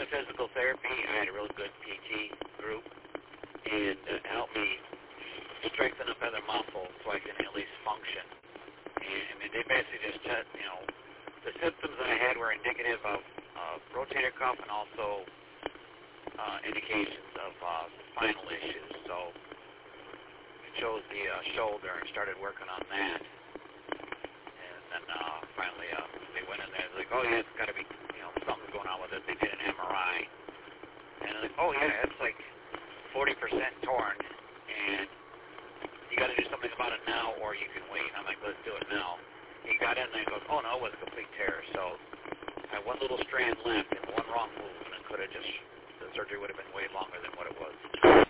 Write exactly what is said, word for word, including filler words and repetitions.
the physical therapy, I had a real good P T group, and uh, helped me strengthen up other muscles so I can at least function. And I mean, they basically just said, you know, the symptoms that I had were indicative of uh, rotator cuff and also uh, indications of uh, spinal issues. So I chose the uh, shoulder and started working on that. And then uh, finally uh, they went in there. They're like, oh yeah, it's got to be, you know, something's going on with it. They did an M R I. And they're like, oh yeah, it's like forty percent torn. And you got to do something about it now, or you can wait. I'm like, let's do it now. He got in there and goes, oh no, it was a complete tear. So I had one little strand left and one wrong move, and it could have just, the surgery would have been way longer than what it was.